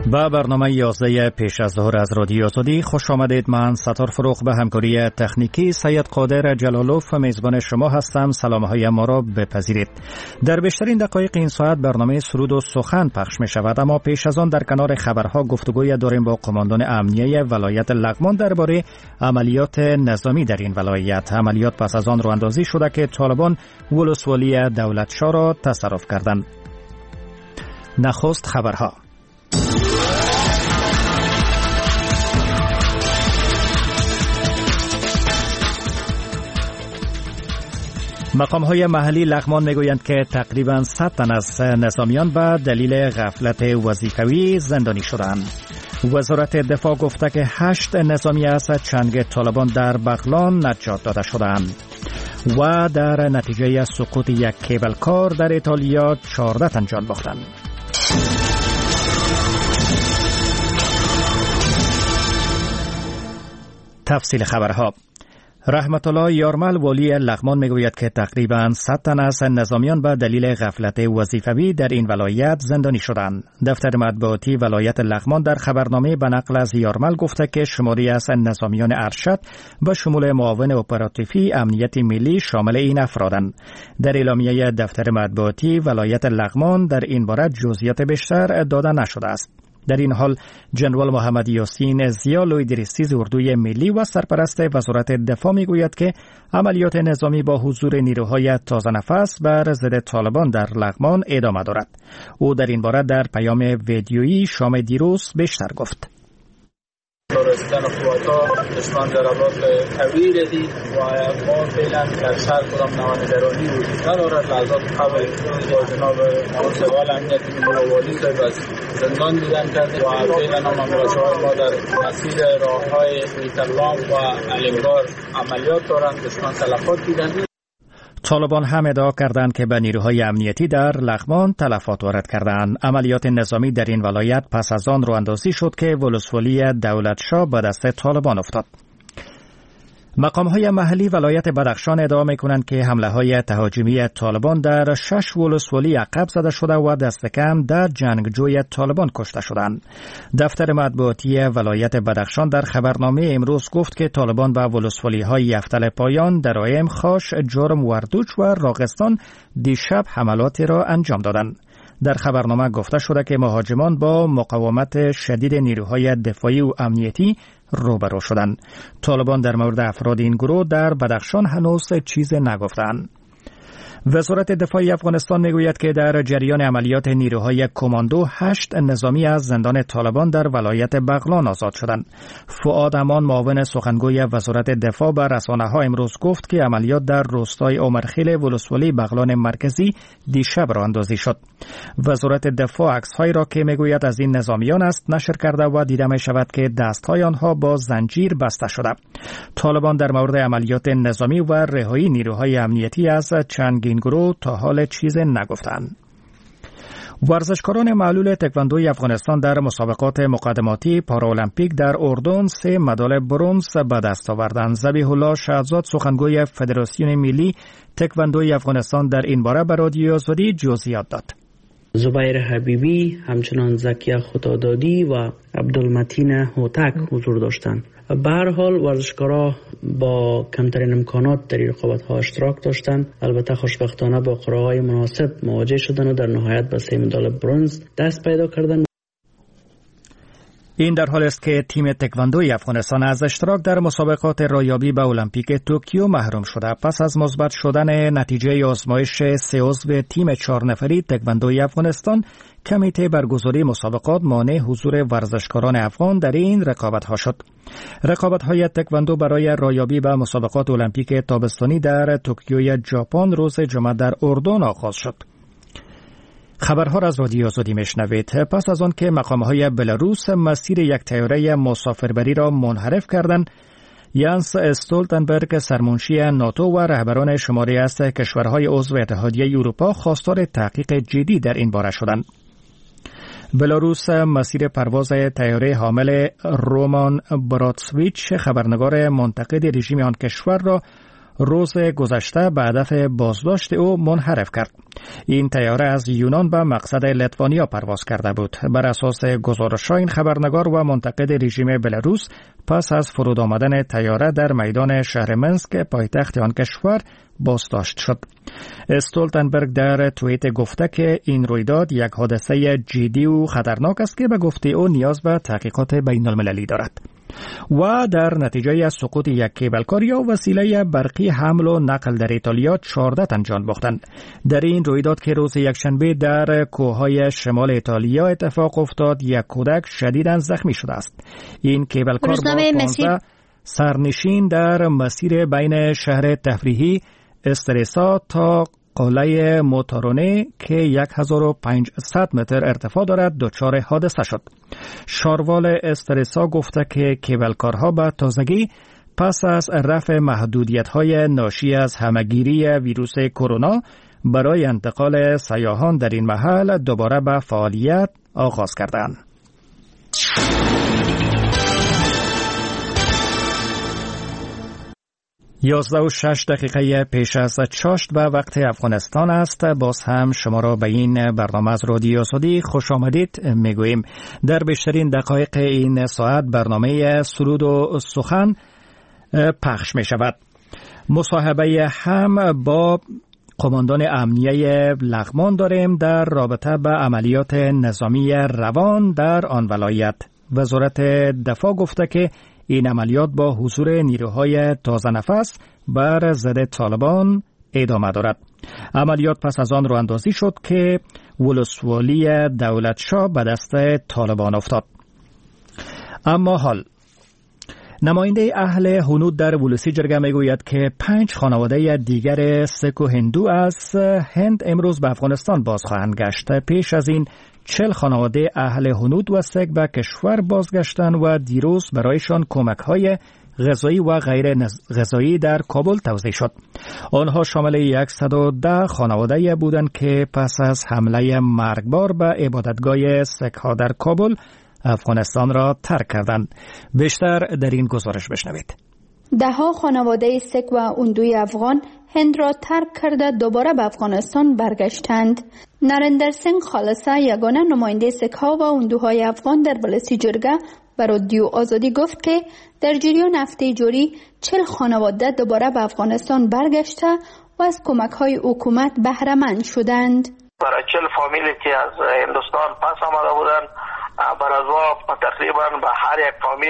با برنامه 11 پیش از ظهر از رادیو آزادی خوش آمدید. من ستار فروغ به همکاری تکنیکی سید قادر جلالوف میزبان شما هستم. سلامهای ما را بپذیرید. در بیشترین دقایق این ساعت برنامه سرود و سخن پخش می شود، اما پیش از آن در کنار خبرها گفتگوی داریم با قماندان امنیه ولایت لغمان درباره عملیات نظامی در این ولایت. عملیات پس از آن راه اندازی شده که طالبان ولسوالی دولتشاه را تصرف کردند. نخست خبرها. مقام‌های محلی لغمان میگویند که تقریباً 100 تن از نظامیان به دلیل غفلت وظیفوی زندانی شدند. وزارت دفاع گفته که 8 نظامی از چنگ طالبان در بغلان نجات داده شدند. و در نتیجه سقوط یک کیبل کار در ایتالیا 14 تن جان باختند. تفصیل خبرها. رحمت الله یارمل والی لغمان میگوید که تقریباً 100 تن از نظامیان به دلیل غفلت وظیفوی در این ولایت زندانی شدند. دفتر مطبوعاتی ولایت لغمان در خبرنامه به نقل از یارمل گفته که شماری از نظامیان ارشد به شمول معاون اپراتیوی امنیت ملی شامل این افرادند. در اعلامیه دفتر مطبوعاتی ولایت لغمان در این باره جزئیات بیشتر داده نشده است. در این حال جنرال محمد یاسین ضیا لوی درستیز اردوی ملی و سرپرست وزارت دفاع میگوید که عملیات نظامی با حضور نیروهای تازه نفس بر ضد طالبان در لغمان ادامه دارد. او در این باره در پیام ویدیویی شام دیروز بیشتر گفت. رسیدن قوات‌ها دشمن ضربات قوی رسید و ما فعلا در شهر کدام نوانگرانی وجود ندارد. لحظات قبل با جناب سوال امنیت ملوالی صاحب از زندان دیدن کرده و فعلا هم امراشهای ما در مسیر راههای میترلام و علمگار عملیات دارند. دشمن تلفات دیدن. طالبان هم ادعا کردند که به نیروهای امنیتی در لغمان تلفات وارد کردند. عملیات نظامی در این ولایت پس از آن راه اندازی شد که ولسوالی دولتشاه به دست طالبان افتاد. مقام‌های محلی ولایت بدخشان ادعا می‌کنند که حمله‌های تهاجمی طالبان در 6 ولسوالی عقب زده شده و دست کم 10 جنگجوی طالبان کشته شدند. دفتر مطبوعاتی ولایت بدخشان در خبرنامه امروز گفت که طالبان به ولسوالی‌های یفتل پایان، درایم، خاش، جرم، وردوچ و راغستان دیشب حملاتی را انجام دادند. در خبرنامه گفته شده که مهاجمان با مقاومت شدید نیروهای دفاعی و امنیتی روبرو شدند. طالبان در مورد افراد این گروه در بدخشان هنوز چیزی نگفتند. وزارت دفاع افغانستان میگوید که در جریان عملیات نیروهای کماندو 8 نظامی از زندان طالبان در ولایت بغلان آزاد شدند. فؤاد امان معاون سخنگوی وزارت دفاع به رسانه‌ها امروز گفت که عملیات در روستای عمرخیل ولسوالی بغلان مرکزی دیشب راه اندازی شد. وزارت دفاع عکس‌هایی را که میگوید از این نظامیان است نشر کرده و دیده می شود که دست‌های آنها با زنجیر بسته شده. طالبان در مورد عملیات نظامی و رهایی نیروهای امنیتی از چند این گروه تا حال چیز نگفتند. ورزشکاران معلول تکواندوی افغانستان در مسابقات مقدماتی پارالمپیک در اردن 3 مدال برنز به دست آوردند. ذبیح الله شهزاد سخنگوی فدراسیون ملی تکواندوی افغانستان در این باره به رادیو آزادی جزئیات داد. زبیر حبیبی، همچنان زکیه خدادادی و عبدالمتین هوتک حضور داشتند. به هر حال ورزشکارا با کمترین امکانات در رقابت‌ها اشتراک داشتند. البته خوشبختانه با قرعه‌های مناسب مواجه شدند و در نهایت به 3 مدال برنز دست پیدا کردند. این در حال است که تیم تکواندوی افغانستان از اشتراک در مسابقات رایابی به المپیک توکیو محروم شده. پس از مثبت شدن نتیجه آزمایش 3 عضو تیم 4 نفری تکواندوی افغانستان، کمیته برگزاری مسابقات مانع حضور ورزشکاران افغان در این رقابت‌ها شد. رقابت‌های تکواندو برای رایابی به مسابقات المپیک تابستانی در توکیو ژاپن روز جمعه در اردن آغاز شد. خبرها را از رادیو آزادی میشنوید. پس از آن که مقام‌های بلاروس مسیر یک طیاره مسافربری را منحرف کردند، یانس استولتنبرگ سرمنشی ناتو و رهبران شماری از کشورهای عضو اتحادیه اروپا خواستار تحقیق جدی در این باره شدند. بلاروس مسیر پرواز طیاره حامل رومان براتسویچ، خبرنگار منتقد رژیم آن کشور را روز گذشته به هدف بازداشت او منحرف کرد. این طیاره از یونان به مقصد لیتوانیا پرواز کرده بود. بر اساس گزارش‌های این خبرنگار و منتقد رژیم بلاروس پس از فرود آمدن طیاره در میدان شهر منسک پایتخت آن کشور بازداشت شد. استولتنبرگ در توییت گفته که این رویداد یک حادثه جدی و خطرناک است که به گفته او نیاز به تحقیقات بین المللی دارد. و در نتیجه از سقوط یک کیبلکار یا وسیله برقی حمل و نقل در ایتالیا 14 تن جان باختند. در این رویداد که روز یکشنبه در کوههای شمال ایتالیا اتفاق افتاد، یک کودک شدیداً زخمی شده است. این کیبلکار با 15 سرنشین در مسیر بین شهر تفریحی استرسا تا قلعه موتارونه که 1500 متر ارتفاع دارد دچار حادثه شد. شاروال استرسا گفته که کیبلکارها به تازگی پس از رفع محدودیت‌های ناشی از همه‌گیری ویروس کرونا برای انتقال سیاحان در این محل دوباره به فعالیت آغاز کردند. 11:06 پیش از چاشت به وقت افغانستان است. باز هم شما را به این برنامه از رادیو آزادی خوش آمدید میگوییم. در بیشترین دقایق این ساعت برنامه سرود و سخن پخش می شود. مصاحبه هم با قماندان امنیه لغمان داریم در رابطه به عملیات نظامی روان در آن ولایت. وزارت دفاع گفته که این عملیات با حضور نیروهای تازه نفس بر ضد طالبان ادامه دارد. عملیات پس از آن راه اندازی شد که ولسوالی دولتشاه به دست طالبان افتاد. اما حال نماینده اهل هنود در ولسی جرگه میگوید که 5 خانواده دیگر سک و هندو از هند امروز به افغانستان باز خواهند گشت. پیش از این 40 خانواده اهل هنود و سک به کشور بازگشتند و دیروز برایشان کمک‌های غذایی و غیر غذایی در کابل توزیع شد. آنها شامل 110 خانواده بودند که پس از حمله مرگبار به عبادتگاه سک‌ها در کابل افغانستان را ترک کردند. بیشتر در این گزارش بشنوید. دهها خانواده سک و هندوی افغان هند را ترک کرده دوباره به افغانستان برگشتند. نریندر سینگ خالصه یگانه نماینده سک‌ها و هندوهای افغان در ولسی جرگه به رادیو آزادی گفت که در جریان هفته جاری 40 خانواده دوباره به افغانستان برگشته و از کمک‌های حکومت بهره مند شدند. برای 40 فامیلی که از هندوستان پس آمده بودند بر از تقریبا به هر یک فامیل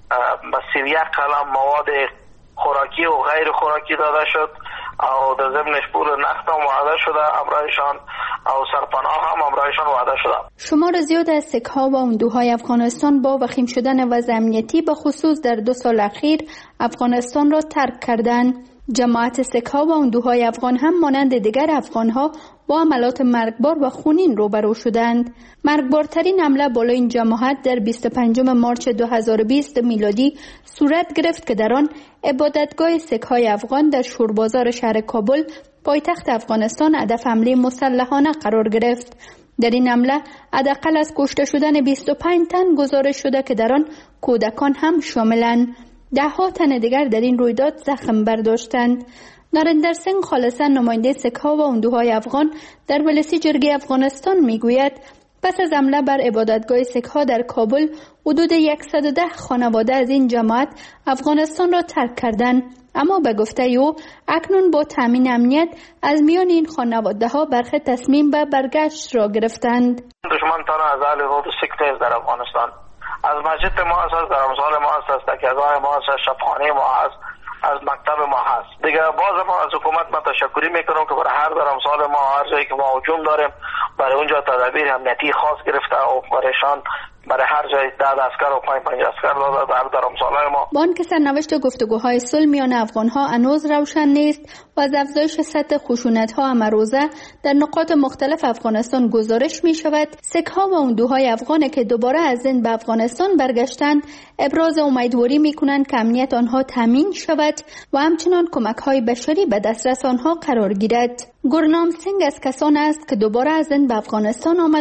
به 31 قلم مواد خوراکی و غیر خوراکی داده شد او در ضمنش پول نقد هم وعده شده امرایشان او سرپناه هم امرایشان وعده شده. شمار زیاد از سک‌ها و هندوهای افغانستان با وخیم شدن وضع امنیتی به خصوص در 2 سال اخیر افغانستان را ترک کردند. جماعت سک‌ها و هندوهای افغان هم مانند دیگر افغان‌ها با عملات مرگبار و خونین روبرو شدند. مرگبارترین حمله بالای این جماعت در 25 مارچ 2020 میلادی صورت گرفت که در آن عبادتگاه سک‌های افغان در شوربازار شهر کابل پایتخت افغانستان هدف حمله مسلحانه قرار گرفت. در این حمله حداقل از کشته شدن 25 تن گزارش شده که در آن کودکان هم شاملند. 10 تن دیگر در این رویداد زخم برداشتند. نریندر سینگ خالصه نماینده سک‌ها و هندوهای افغان در ولسی جرگه افغانستان میگوید پس از حمله بر عبادتگاه سک‌ها در کابل حدود 110 خانواده از این جماعت افغانستان را ترک کردند. اما به گفته او اکنون با تامین امنیت از میان این خانواده ها برخی تصمیم به برگشت را گرفتند. دشمن تان از اهل هنود و سک نیست در افغانستان. از مسجد ما هست، از درمسال ما هست، از تکیه‌گاه ما هست، از شبخانه ما هست، از مکتب ما هست. دیگه باز ما از حکومت من تشکری میکنم که برای هر درمسال ما هر جایی که ما هجوم داریم برای اونجا تدابیر امنیتی خاص گرفته و برایشان برای هر جای 10 اسکر و 5 اسکر داده در درمسالهای ما. با آنکه سرنوشت گفتگوهای صلح میان افغانها هنوز روشن نیست و از افزایش سطح خشونت‌ها امروزه در نقاط مختلف افغانستان گزارش می شود، سک‌ها و هندوهای افغان که دوباره از هند به افغانستان برگشتند ابراز امیدواری می‌کنند که امنیت آنها تامین شود و همچنان کمک‌های بشری به دسترس آنها قرار گیرد. گورنام سینگ از کسان است که دوباره از هند به افغانستان آمده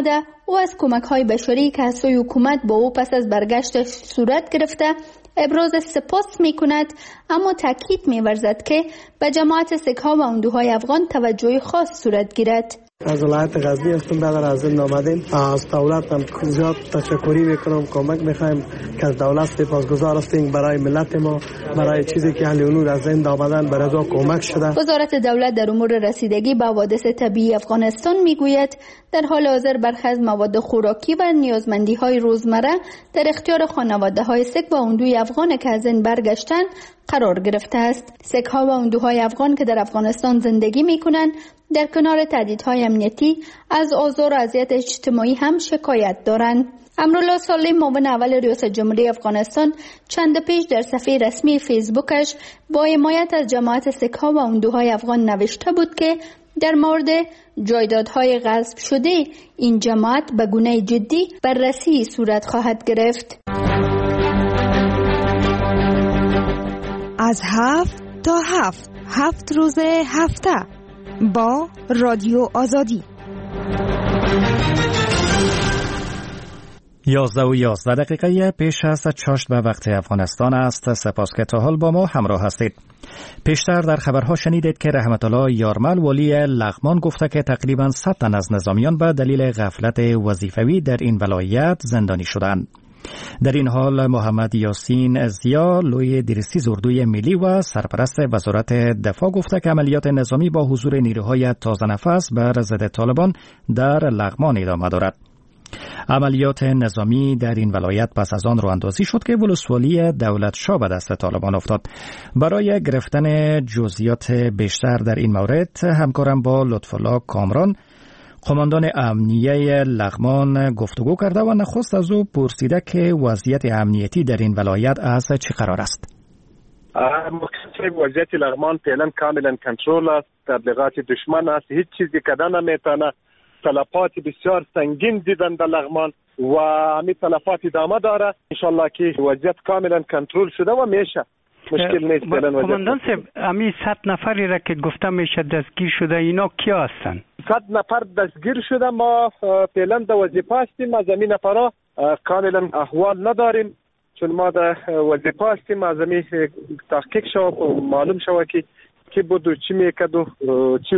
او از کمک‌های بشری که از سوی حکومت با او پس از برگشتش صورت گرفته ابراز سپاس می‌کند، اما تاکید می‌ورزد که به جماعت سک‌ها و هندوهای افغان توجه خاص صورت گیرد. از ولایت غزنی هستم، برادر از زند آمدیم. از دولت هم زیاد تشکری میکنم، کمک میخوایم که از دولت سپاسگزار هستیم برای ملت ما، برای چیزی که اهل اونور از زند آمدن برای ازا کمک شده. وزارت دولت در امور رسیدگی به حوادث طبیعی افغانستان میگوید در حال حاضر برخی از مواد خوراکی و نیازمندی های روزمره در اختیار خانواده های سک و هندوی افغان که از زند برگشتن قرار گرفته است. سک ها و هندوهای افغان که در افغانستان زندگی میکنند در کنار تهدیدهای امنیتی از آزار و اذیت اجتماعی هم شکایت دارند. امرالله صالح معاون اول ریاست جمهوری افغانستان چند پیش در صفحه رسمی فیسبوکش با حمایت از جماعت سک ها و هندوهای افغان نوشته بود که در مورد جایدادهای غصب شده این جماعت به گونه جدی بررسی صورت خواهد گرفت. از 7 تا 7 روز هفته با رادیو آزادی. 11:11 پیش از چاشت به وقت افغانستان است. سپاس که تا حال با ما همراه هستید. پیشتر در خبرها شنیدید که رحمت الله یارمل والی لغمان گفته که تقریباً 100 تن از نظامیان به دلیل غفلت وظیفوی در این ولایت زندانی شدند. در این حال محمد یاسین زیا لوی دیرسیز اردوی ملی و سرپرست وزارت دفاع گفته که عملیات نظامی با حضور نیروهای تازه نفس بر ضد طالبان در لغمان ادامه دارد. عملیات نظامی در این ولایت پس از آن راه اندازی شد که ولسوالی دولت شاه به دست طالبان افتاد. برای گرفتن جزئیات بیشتر در این مورد همکارم با لطفالله کامران قماندان امنیه لغمان گفتگو کرده و نخست از او پرسیده که وضعیت امنیتی در این ولایت از چه قرار است. وضعیت لغمان فعلا کاملا کنترل است. تبلیغات دشمن است، هیچ چیزی کردن نمیتونه. تلفات بسیار سنگین دیدن در لغمان و همین تلفات ادامه داره. انشالله که وضعیت کاملا کنترل شده و میشه مشکل نیست. کماندان صاحب، همین 100 نفری را که گفته میشه دستگیر شده، اینا کیا هستن؟ 100 نفر دستگیر شده. ما فعلا در وظیفه هستیم. از این نفرها کاملا احوال نداریم، چون ما در وظیفه هستیم. از این تحقیق شود و معلوم شود که کی بود و چی میکرد و چی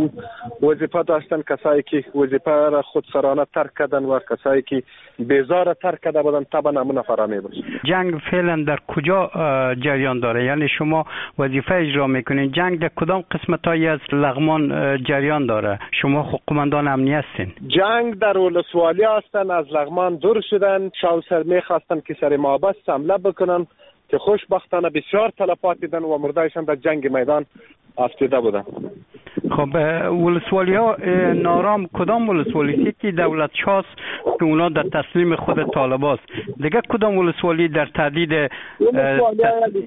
وظیفه داشتن. کسایی که وظیفه را خودسرانه ترک کردن و کسایی که بیزار ترک کرده بودن طبعا همون نفرها میباشن. جنگ فعلا در کجا جریان داره؟ یعنی شما وظیفه اجرا میکنین، جنگ در کدام قسمتایی از لغمان جریان داره؟ شما قماندان امنیه هستین. جنگ در ولسوالی هستن، از لغمان دور شدن. شاوسر میخواستن که سر محبس حمله بکنن که خوشبختانه بسیار تلفات دیدن و مردایشان در جنگ میدان افتاده بودن. خب ولسوالی ها نارام کدام ولسوالی که دولت شاست که اونا در تسلیم خود طالباست؟ دیگه کدام ولسوالی در تهدید ولسوالی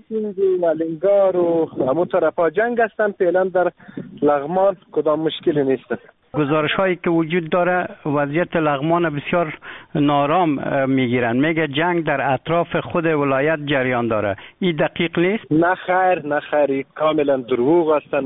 و لنگار و همون طرفا جنگ هستن؟ فعلا در لغمان کدام مشکلی نیست. گزارش هایی که وجود داره وضعیت لغمان بسیار نارام میگیرن، میگه جنگ در اطراف خود ولایت جریان داره. این دقیق نیست؟ نه خیر کاملا دروغ هستن.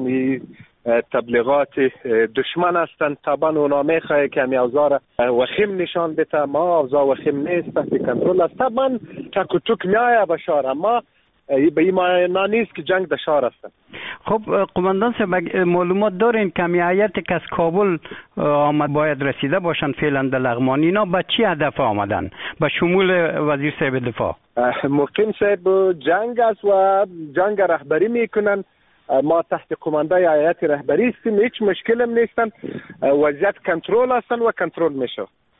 تبلیغات دشمن هستن. طبعا اونا میخواه که همی اوضاع وخیم نشان بده. ما اوضاع وخیم نیست، تحت کنترل است. طبعا تک و توک میایه به شهر، اما به این معنی نیست که جنگ در شهر هستن. خب قماندان صاحب، معلومات دارین که همیایتی که از کابل آمد باید رسیده باشن فعلا در لغمان، اینا به چی هدف آمدن؟ به شمول وزیر صاحب دفاع مقیم صاحب جنگ است و جنگ رهبری میکنن. ما تحت کمانده هیئت رهبری هستیم، هیچ مشکل هم نیستن. وضعیت کنترل هستن و کنترل میشه.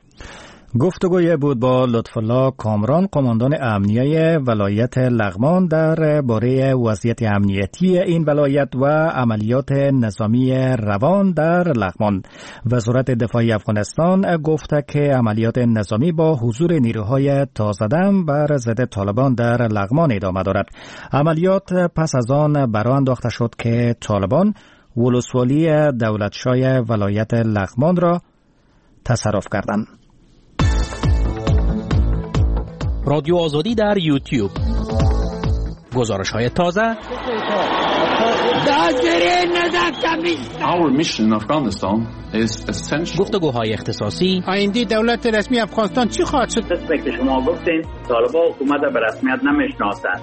گفتگوی بود با لطفالله کامران قماندان امنیه ولایت لغمان در باره وضعیت امنیتی این ولایت و عملیات نظامی روان در لغمان. وزارت دفاع افغانستان گفته که عملیات نظامی با حضور نیروهای تازه‌دم بر ضد طالبان در لغمان ادامه دارد. عملیات پس از آن برآ انداخته شد که طالبان ولسوالی دولتشاه ولایت لغمان را تصرف کردند. رادیو آزادی در یوتیوب. گزارش‌های تازه گفتگوهای اختصاصی آینده دولت رسمی افغانستان چی خواهد شد؟ که شما گفتین طالبان حکومت به رسمیت نمیشناسند.